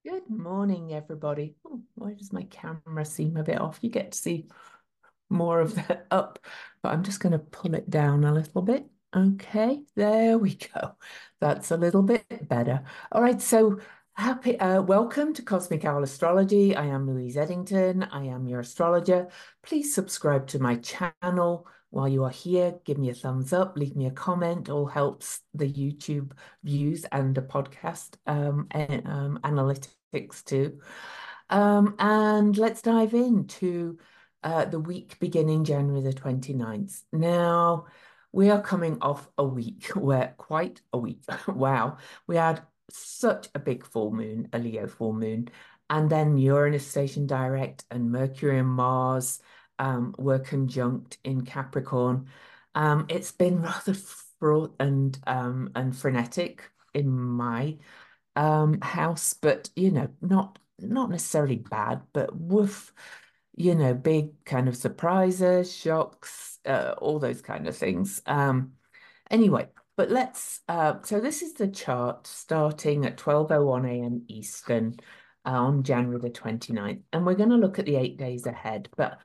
Good morning, everybody. Oh, why does my camera seem a bit off? You get to see more of that up, but I'm just going to pull it down a little bit. Okay, there we go. That's a little bit better. All right, so welcome to Cosmic Owl Astrology. I am Louise Eddington. I am your astrologer. Please subscribe to my channel. While you are here, give me a thumbs up, leave me a comment. All helps the YouTube views and the podcast analytics too. And let's dive into the week beginning January the 29th. Now, we are coming off a week where quite a week. Wow. We had such a big full moon, a Leo full moon, and then Uranus station direct and Mercury and Mars were conjunct in Capricorn. It's been rather fraught and frenetic in my house, but not necessarily bad, but woof, big kind of surprises, shocks, all those kind of things. Anyway, but so this is the chart starting at 12:01 a.m. Eastern on January the 29th, and we're going to look at the 8 days ahead. But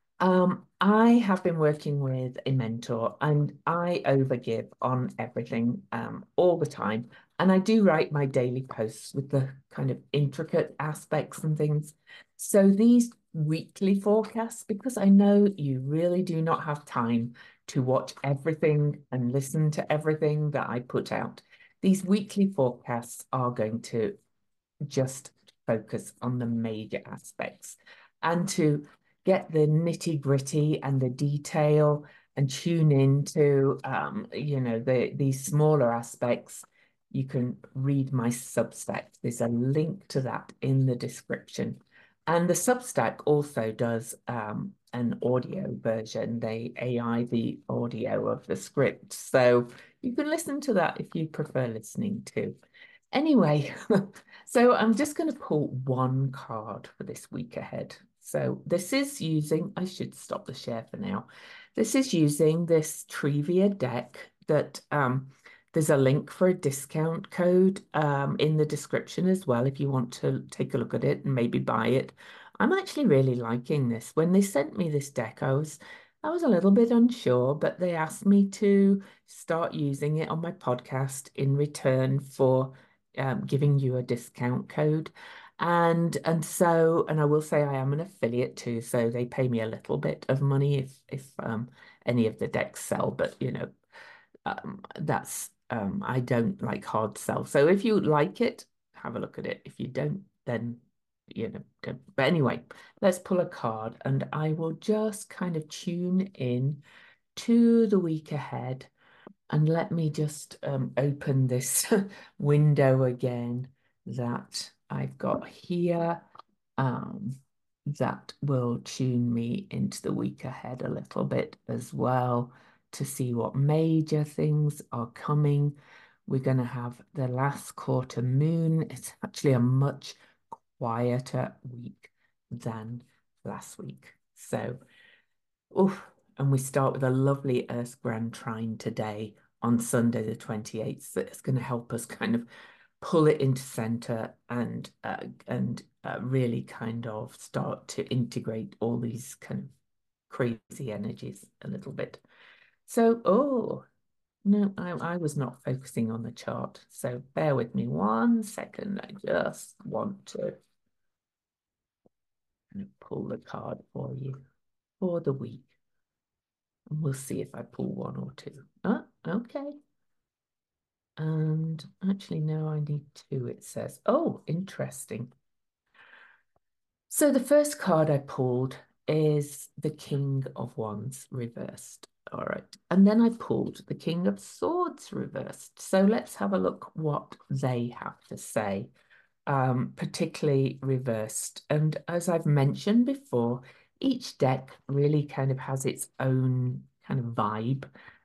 I have been working with a mentor and I overgive on everything all the time. And I do write my daily posts with the kind of intricate aspects and things. So these weekly forecasts, because I know you really do not have time to watch everything and listen to everything that I put out, these weekly forecasts are going to just focus on the major aspects and to get the nitty gritty and the detail and tune into these smaller aspects. You can read my Substack. There's a link to that in the description. And the Substack also does an audio version. They AI the audio of the script. So you can listen to that if you prefer listening to. Anyway, so I'm just going to pull one card for this week ahead. So this is using, I should stop the share for now. This is using this Trivia deck that there's a link for a discount code in the description as well if you want to take a look at it and maybe buy it. I'm actually really liking this. When they sent me this deck, I was a little bit unsure, but they asked me to start using it on my podcast in return for giving you a discount code. And I will say I am an affiliate too, so they pay me a little bit of money if any of the decks sell, but that's I don't like hard sell. So if you like it, have a look at it. If you don't, then don't. But anyway, let's pull a card and I will just kind of tune in to the week ahead. And let me just open this window again that I've got here um, that will tune me into the week ahead a little bit as well to see what major things are coming. We're going to have the last quarter moon. It's actually a much quieter week than last week. So oof. And we start with a lovely Earth Grand Trine today on Sunday, the 28th. That's going to help us kind of pull it into center and really kind of start to integrate all these kind of crazy energies a little bit. So, oh, no, I was not focusing on the chart. So bear with me 1 second. I just want to kind of pull the card for you for the week. And we'll see if I pull one or two. Oh, okay. And actually, no, I need two, it says. Oh, interesting. So the first card I pulled is the King of Wands reversed. All right. And then I pulled the King of Swords reversed. So let's have a look what they have to say, particularly reversed. And as I've mentioned before, each deck really kind of has its own kind of vibe.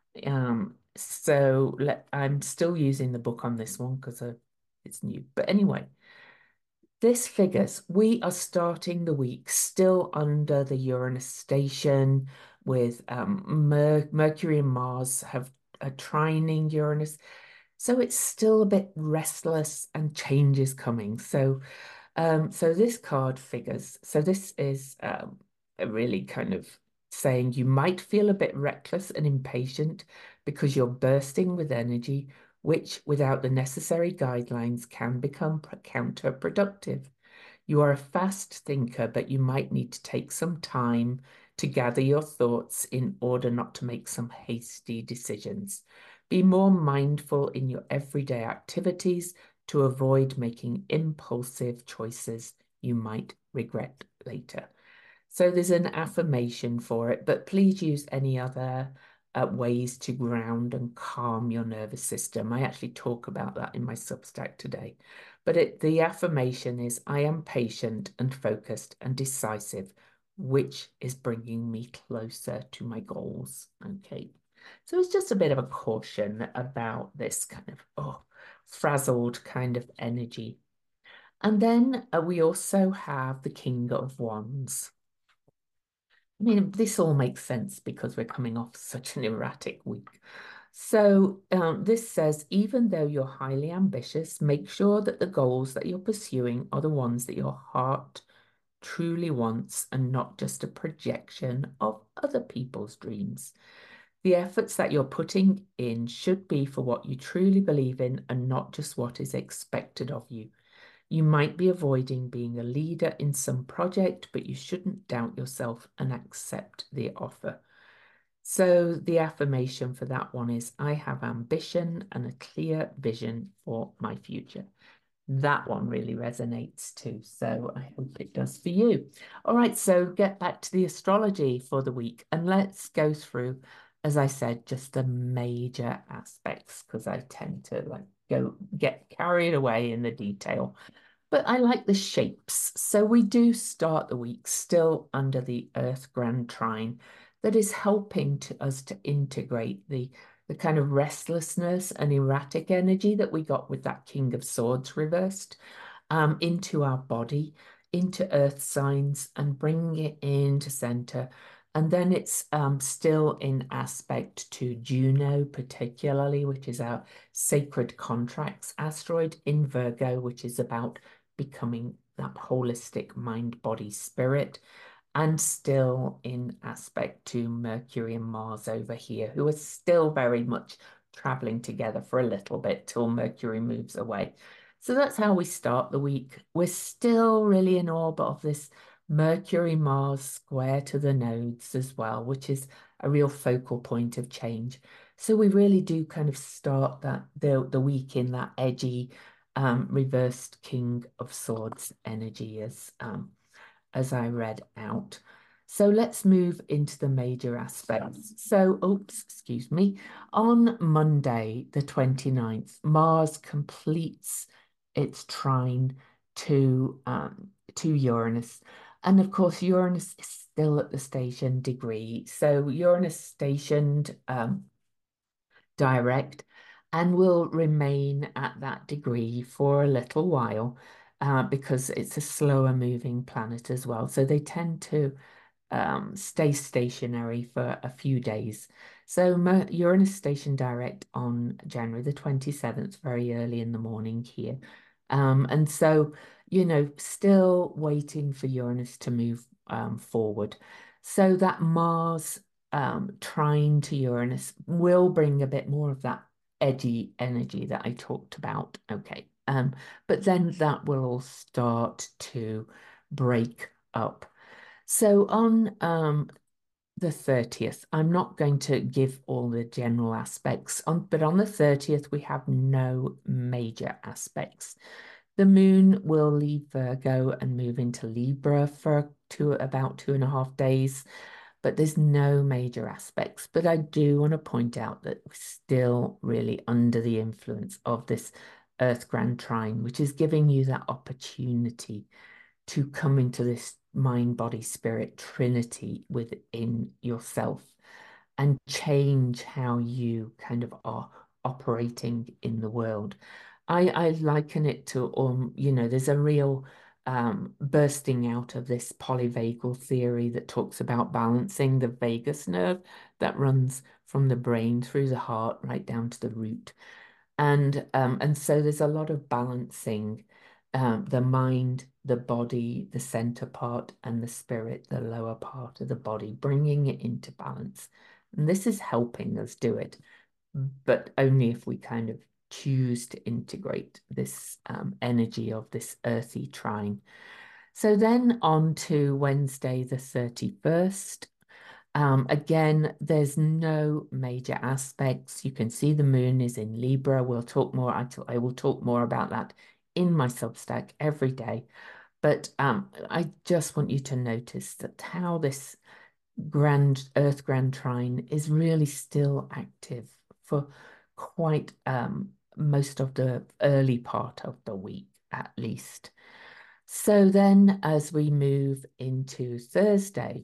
I'm still using the book on this one because it's new. But anyway, this figures we are starting the week still under the Uranus station with Mercury and Mars have a trining Uranus. So it's still a bit restless and change is coming. So So this card figures. So this is a really kind of saying you might feel a bit reckless and impatient because you're bursting with energy, which without the necessary guidelines can become counterproductive. You are a fast thinker, but you might need to take some time to gather your thoughts in order not to make some hasty decisions. Be more mindful in your everyday activities to avoid making impulsive choices you might regret later. So there's an affirmation for it, but please use any other ways to ground and calm your nervous system. I actually talk about that in my Substack today. But the affirmation is, I am patient and focused and decisive, which is bringing me closer to my goals. Okay. So it's just a bit of a caution about this kind of, frazzled kind of energy. And then we also have the King of Wands. I mean, this all makes sense because we're coming off such an erratic week. So this says, even though you're highly ambitious, make sure that the goals that you're pursuing are the ones that your heart truly wants and not just a projection of other people's dreams. The efforts that you're putting in should be for what you truly believe in and not just what is expected of you. You might be avoiding being a leader in some project, but you shouldn't doubt yourself and accept the offer. So the affirmation for that one is, I have ambition and a clear vision for my future. That one really resonates too. So I hope it does for you. All right, so get back to the astrology for the week and let's go through, as I said, just the major aspects because I tend to get carried away in the detail. But I like the shapes. So we do start the week still under the Earth Grand Trine that is helping us to integrate the kind of restlessness and erratic energy that we got with that King of Swords reversed into our body, into earth signs, and bringing it into center. And then it's still in aspect to Juno, particularly, which is our sacred contracts asteroid in Virgo, which is about becoming that holistic mind, body, spirit, and still in aspect to Mercury and Mars over here, who are still very much traveling together for a little bit till Mercury moves away. So that's how we start the week. We're still really in orbit of this Mercury Mars square to the nodes as well, which is a real focal point of change. So we really do kind of start the week in that edgy reversed King of Swords energy as I read out. So let's move into the major aspects. So, oops, excuse me. On Monday, the 29th, Mars completes its trine to Uranus. And of course, Uranus is still at the station degree. So Uranus stationed direct and will remain at that degree for a little while because it's a slower moving planet as well. So they tend to stay stationary for a few days. So Uranus stationed direct on January the 27th, very early in the morning here. And so, still waiting for Uranus to move forward. So that Mars trine to Uranus will bring a bit more of that edgy energy that I talked about. Okay. But then that will all start to break up. So on the 30th, I'm not going to give all the general aspects but on the 30th, we have no major aspects. The moon will leave Virgo and move into Libra for about 2.5 days, but there's no major aspects. But I do want to point out that we're still really under the influence of this Earth Grand Trine, which is giving you that opportunity to come into this mind, body, spirit trinity within yourself and change how you kind of are operating in the world. I liken it to, there's a real bursting out of this polyvagal theory that talks about balancing the vagus nerve that runs from the brain through the heart right down to the root. And so there's a lot of balancing the mind, the body, the center part, and the spirit, the lower part of the body, bringing it into balance. And this is helping us do it, but only if we kind of choose to integrate this energy of this earthy trine. So then on to Wednesday, the 31st. Again, there's no major aspects. You can see the moon is in Libra. We'll talk more. I will talk more about that in my Substack every day. But I just want you to notice that how this Grand Trine is really still active for quite most of the early part of the week, at least. So then, as we move into Thursday,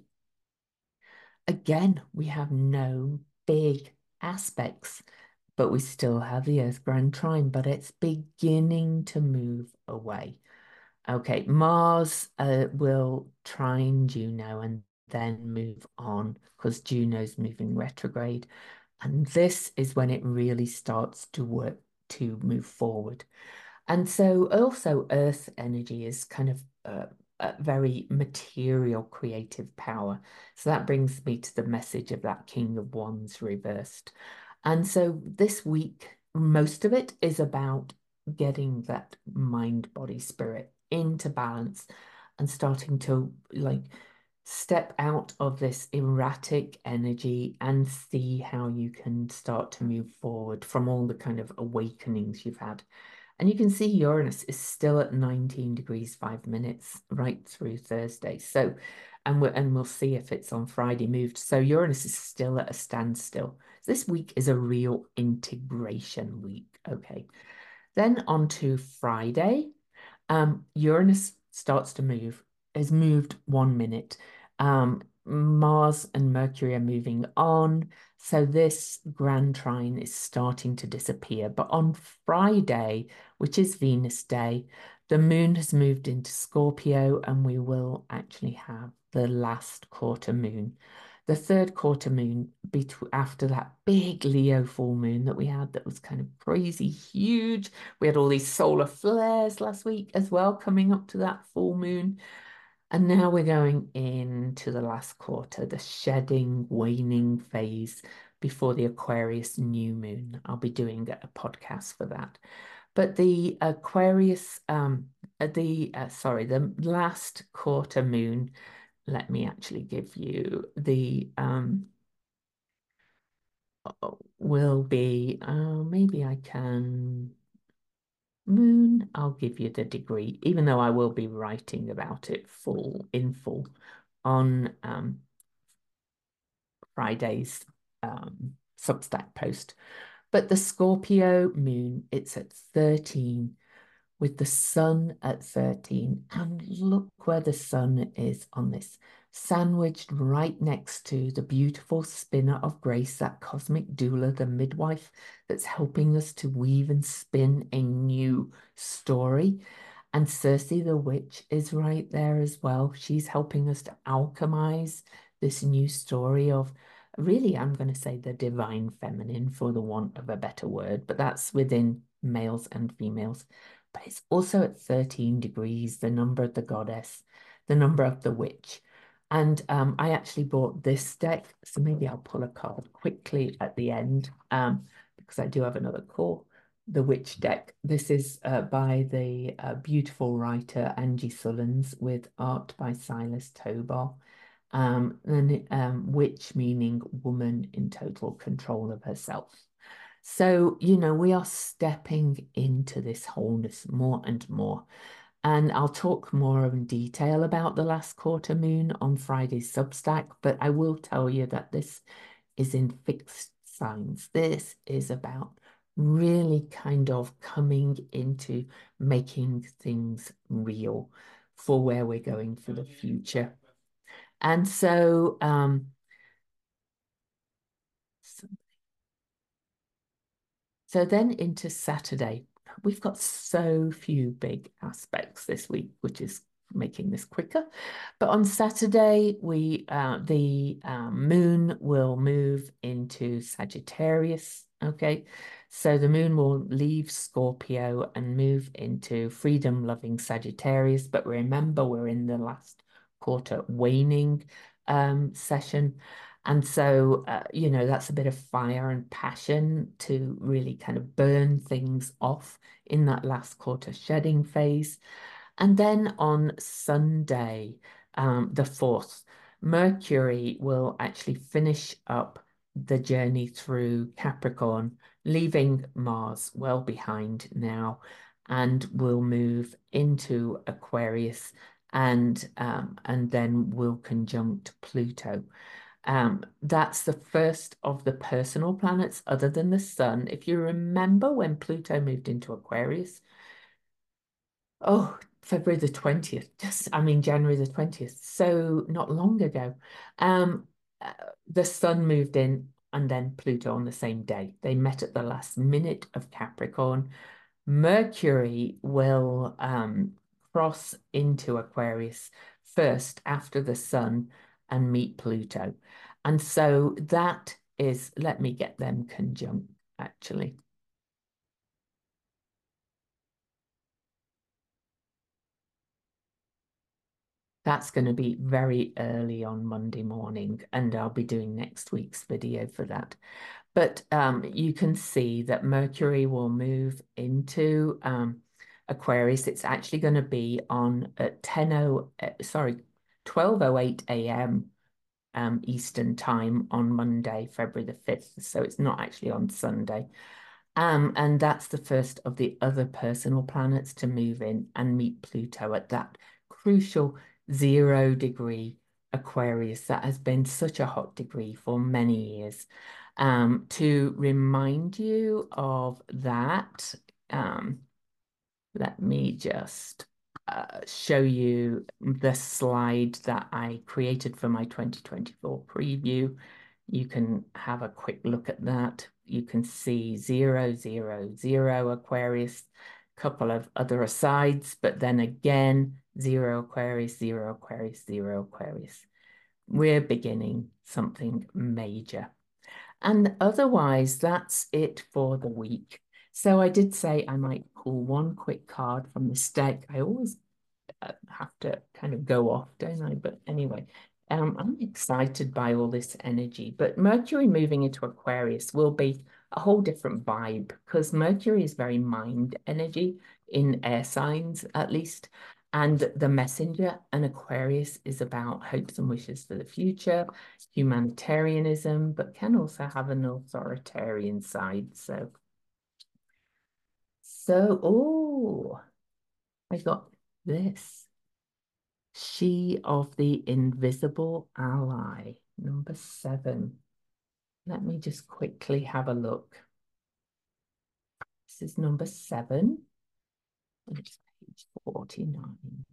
again, we have no big aspects, but we still have the Earth Grand Trine, but it's beginning to move away. Okay, Mars will trine Juno and then move on because Juno's moving retrograde. And this is when it really starts to work to move forward. And so also Earth energy is kind of a very material creative power. So that brings me to the message of that King of Wands reversed. And so this week, most of it is about getting that mind, body, spirit into balance and starting to like step out of this erratic energy and see how you can start to move forward from all the kind of awakenings you've had. And you can see Uranus is still at 19 degrees 5 minutes right through Thursday. So, and we'll see if it's on Friday moved. So Uranus is still at a standstill. This week is a real integration week. Okay. Then on to Friday. Uranus starts to move, has moved 1 minute. Mars and Mercury are moving on. So this grand trine is starting to disappear. But on Friday, which is Venus Day, the moon has moved into Scorpio and we will actually have the last quarter moon. The third quarter moon after that big Leo full moon that we had that was kind of crazy huge. We had all these solar flares last week as well coming up to that full moon. And now we're going into the last quarter, the shedding, waning phase before the Aquarius new moon. I'll be doing a podcast for that. But the Aquarius, the last quarter moon, let me actually give you the will be, maybe I can moon, I'll give you the degree, even though I will be writing about it in full on Friday's Substack post. But the Scorpio moon, it's at 13 with the sun at 13. And look where the sun is on this, sandwiched right next to the beautiful spinner of grace, that cosmic doula, the midwife that's helping us to weave and spin a new story. And Circe the witch is right there as well. She's helping us to alchemize this new story of really, I'm going to say the divine feminine for the want of a better word, but that's within males and females. But it's also at 13 degrees, the number of the goddess, the number of the witch. And I actually bought this deck, so maybe I'll pull a card quickly at the end because I do have another call. The Witch deck. This is by the beautiful writer Angie Sullins with art by Silas Tobar. And witch meaning woman in total control of herself. So, we are stepping into this wholeness more and more. And I'll talk more in detail about the last quarter moon on Friday's Substack, but I will tell you that this is in fixed signs. This is about really kind of coming into making things real for where we're going for the future. And so then into Saturday, we've got so few big aspects this week, which is making this quicker. But on Saturday, the moon will move into Sagittarius. Okay, so the moon will leave Scorpio and move into freedom-loving Sagittarius. But remember, we're in the last quarter waning session. And so, that's a bit of fire and passion to really kind of burn things off in that last quarter shedding phase. And then on Sunday, the 4th, Mercury will actually finish up the journey through Capricorn, leaving Mars well behind now, and will move into Aquarius and then will conjunct Pluto. That's the first of the personal planets other than the sun. If you remember when Pluto moved into Aquarius, oh, February the 20th, January the 20th, so not long ago. Um, uh, the sun moved in and then Pluto on the same day. They met at the last minute of Capricorn. Mercury will cross into Aquarius first after the sun and meet Pluto. And so that is, let me get them conjunct actually. That's going to be very early on Monday morning, and I'll be doing next week's video for that. But you can see that Mercury will move into Aquarius. It's actually going to be on at 12:08 a.m. Eastern time on Monday, February the 5th. So it's not actually on Sunday. And that's the first of the other personal planets to move in and meet Pluto at that crucial 0 degree Aquarius that has been such a hot degree for many years. To remind you of that, let me just show you the slide that I created for my 2024 preview. You can have a quick look at that. You can see 0, 0, 0 Aquarius, couple of other asides, but then again, 0 Aquarius, 0 Aquarius, 0 Aquarius. We're beginning something major. And otherwise, that's it for the week. So I did say I might pull one quick card from this deck. I always have to kind of go off, don't I? But anyway, I'm excited by all this energy. But Mercury moving into Aquarius will be a whole different vibe because Mercury is very mind energy in air signs, at least. And the messenger and Aquarius is about hopes and wishes for the future, humanitarianism, but can also have an authoritarian side. Oh, I got this. She of the Invisible Ally, number 7. Let me just quickly have a look. This is number 7. It's page 49.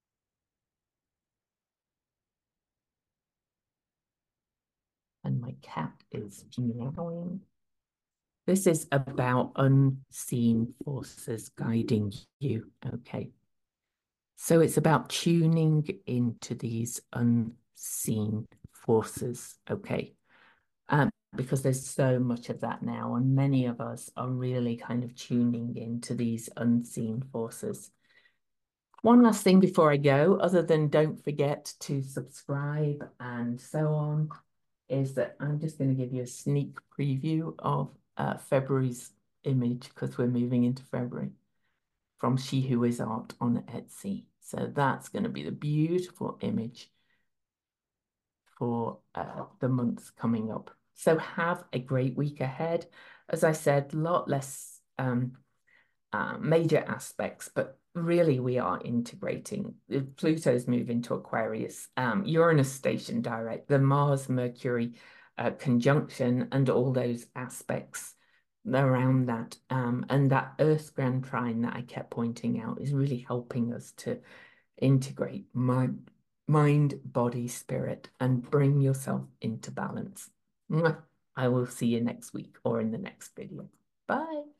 And my cat is meowing. This is about unseen forces guiding you. Okay. So it's about tuning into these unseen forces. Okay. Because there's so much of that now, and many of us are really kind of tuning into these unseen forces. One last thing before I go, other than don't forget to subscribe and so on, is that I'm just going to give you a sneak preview of February's image because we're moving into February from She Who Is Art on Etsy. So that's going to be the beautiful image for the months coming up. So have a great week ahead. As I said, a lot less major aspects, but really we are integrating. Pluto's moving to Aquarius, Uranus station direct, the Mars-Mercury conjunction and all those aspects around that. And that Earth Grand Trine that I kept pointing out is really helping us to integrate mind, body, spirit, and bring yourself into balance. I will see you next week or in the next video. Bye.